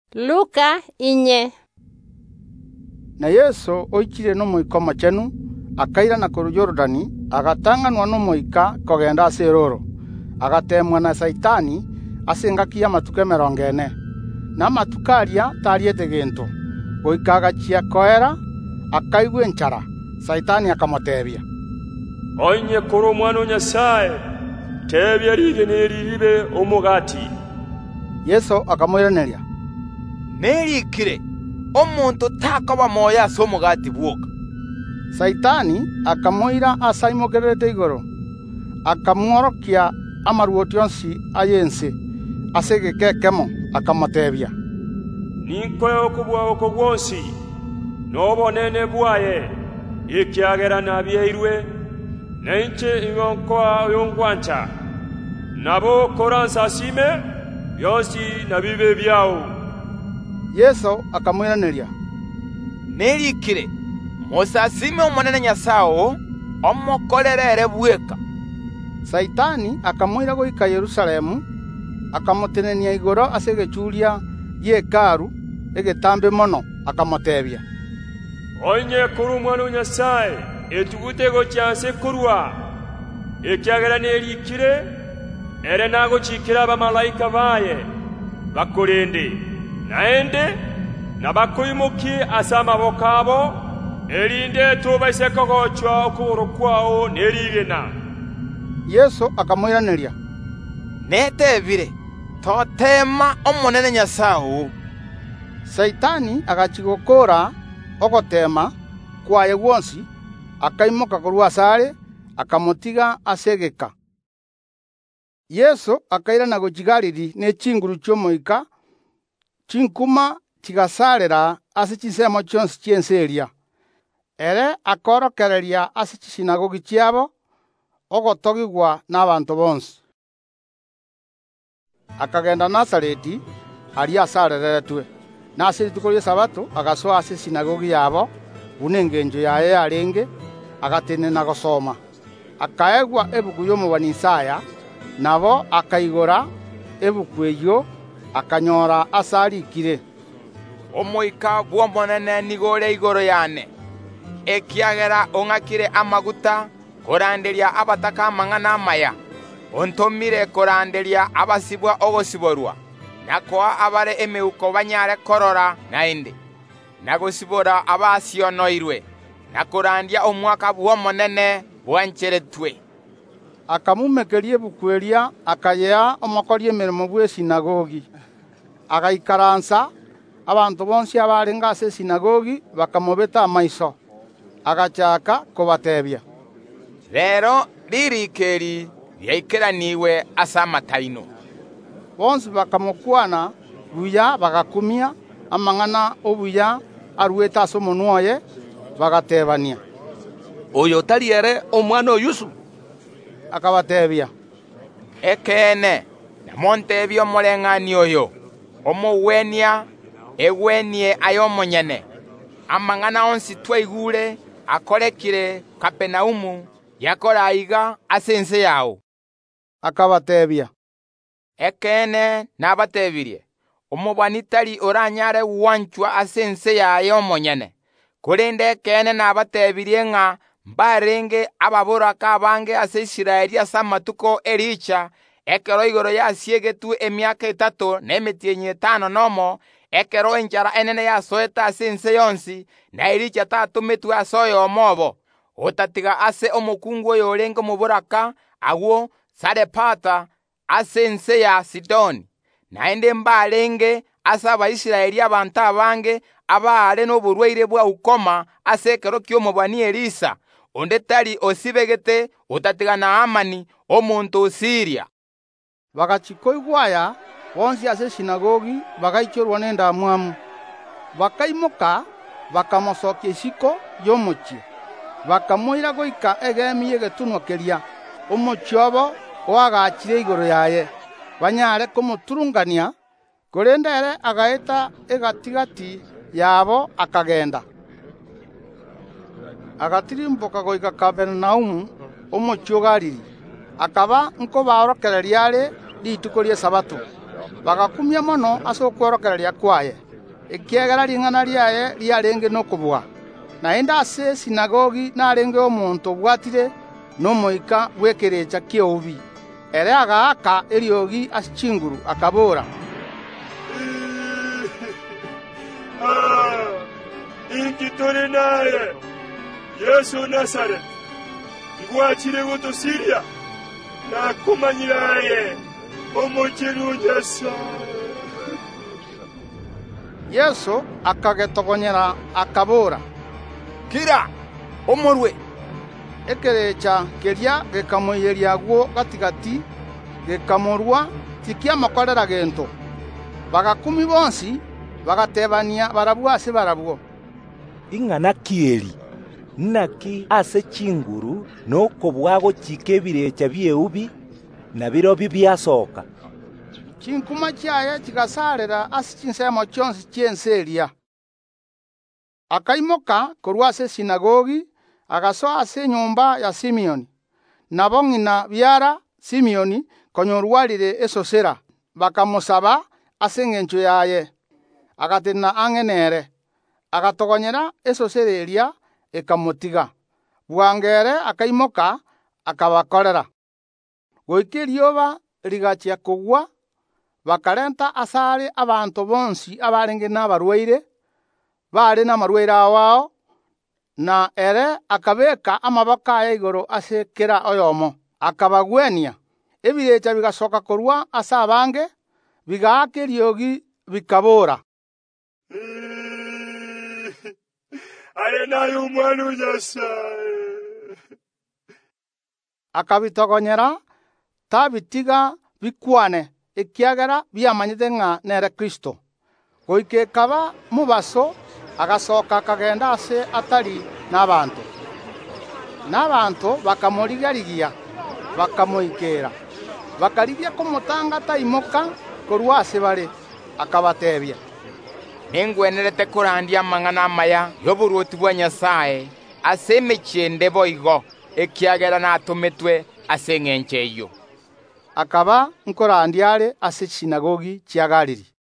Luka inye. Na Yesu oikire n'omoika omochenu akaira na kuru Yordani agatanganwa n'omoika kogenda ase eroro agatemwa na Saitani ase engaki y'amatuko 40 na amatuko aria tariete gento goika agachia koera akaigwa enchara. Saitani akamotebia, onye kuri omwana Nyasaye tebia rigene riribe omugati. Yesu akamoiraneria, nerikire omuntu takoba moya ase omugati bwoka. Saitani akamoira asaimokerete igoro akamworokia amaruoti onsi ayense ase egekekemo akamotebia, ninkoya okobwa oko bwonsi n'obonene bwaye ekiagera nabyairwe nainche ingonkoa oyongwancha nabo koransasime byonsi nabibe byao. Yesu akamwiraneria, nerikire mosasime omonene Nyasaye omokorerere bweka. Saitani akamoira goika Yerusalemu akamotenenia igoro ase egechuria y'ekaru egetambe mono akamotebia, onye kuri omwana Nyasaye etugutego kyase kurwa ekiagera nerikire ere nagochikira abamalaika baye bakorende naende nabakoimoki ase amaboko abo erinde tubaise kogochwa okuboro kwao nerigena. Yesu akamoiraneria, netebire totema omonene Nyasaye. Saitani agachigokora ogotema kwaye gwonsi akaimoka korwa asare akamotiga asegeka. Yesu akaira na gochigariri n'echinguru cy'omoika chinkuma chigasarera ase chisemo chionsi chiense eria ere akorokereria ase chisinagogi chiabo ogotogigwa n'abantu bonsi. Akagenda Nazareti aria asareretwe na ase rituko ria Sabato agasoa ase sinagogi yabo buna engencho yaye arenge agatenena gosoma. Akaegwa ebuku y'omobani Isaya nabo akaigora ebuku eyo akanyora ase arikire, omoika bw'omonene nigore igoro yane ekiagera ong'akire amaguta koranderia abataka amang'ana amaya ontomire koranderia abasibwa ogosiborwa nakoa abare emeuko banyare korora naende nagosibora abasionoirwe nakorandia omwaka bw'omonene bwancheretwe. Akamumekeria ebuku eria akayea omokoria emeremo bw'esinagogi agaikaransa abantu bonsi abarenga ase esinagogi bakamobeta amaiso agachaka kobatebia, rero ririkeri ryaikeraniwe ase amataino. Bonsi bakamokwana buya bagakumia amang'ana obuya aruete ase omonwa oye bagatebania, oyo tari ere omwana o Yusufu? Akabatebia, ekene namontebia omoreng'ani oyo omowenia egwenie ayo omonyene amang'ana onsi twaigure akorekire Kapernaumu yakoraiga ase ense yao. Akabatebia, ekene nabatebirie omobani tari oranyare gwanchwa ase ense yaye omonyene korende ekene nabatebirie ng'a mbarenge ababoraka abange ase Isiraeli ase amatuko ericha ekero igoro yasiegetwe emiaka 3 na emetienyi 5 nomo ekero enchara enene yasoeta ase ense yonsi na ericha tatumetwe ase oyo omobo otatiga ase omokungu oyo orenge omoboraka agwo Sarepata ase ense ya Sidoni naende mbarenge ase Abaisiraeli abantu abange abaare n'oborwaire bwa ukoma ase ekero ky'omobani Elisa onde tari osibegete otatiga na Amani omonto o Siria. Bagachikoigwaya bonsi ase esinagogi bagaichorwa n'endamwamu bakaimoka bakamosokia isiko y'omochie bakamoira goika egemi y'egetunwa keria omochie obo oagachire igoro yaye banyare komoturungania korende ere agaeta egatigati yabo akagenda agatirimboka goika Kapernaumu omochie o Galili akaba nko baorokereria are rituko ria Sabato bagakumia mono ase okworokereria kwaye, ekiegera ring'ana riaye riarenge nokobua. Naende ase sinagogi narenge omonto obwatire n'omoika bw'ekerecha ki'eubi. Ere agaaka eriogi ase chinguru akabora, inki tuli naye Yesu Nazareti, ngwachire gotosiria nakumanyiraye omochenu Nyasaye. Yesu akagetogonyera akabora, kira omorwe. ekerecha keria gekamoiyeria gwo gatigati gekamorwa tikiamokorera gento. Bagakumi bonsi bagatebania barabwo ase barabwo, ing'ana kieri naki ase chinguru nokobwa gochika ebirecha bi'eubi na birobi biasoka. chinkuma chiaye chigasarera ase chinsemo chionsi chiense eria. Akaimoka korwa ase sinagogi agasoa ase nyumba ya Simeoni. Nabo ng'ina biara Simeoni konyorwarire esosera, bakamosaba ase eng'encho yaye. Agatena ang'enere, agatogonyera esosera eria ekamotiga. Bwangere akaimoka akabakorera. Goika erioba rigachia kogwa, bakarenta asare abanto bonsi abarenge n'abarwaire, bare n'amarwaire awao, na ere akabeka amaboko aye igoro ase kera oyomo, akabagwenia. Ebirecha bigasoka korwa ase abange, bigaaka eriogi bikabora, Are naye omwana o Nyasaye. akabitogonyera tabitiga bikwane ekiagera biamanyite ng'a nere Kristo. Goika ekaba mubaso agasoka akagenda ase atari n'abanto. N'abanto bakamorigarigia bakamoikera, bakaribia komotanga taimoka korwa ase bare, akabatebia, Nengwenerete kurandia amang'ana amaya y'oboruoti bwa Nyasaye ase emechende boigo ekiagera natometwe ase eng'encho eyio. akaba nkorandiare ase sinagogi chia Galili.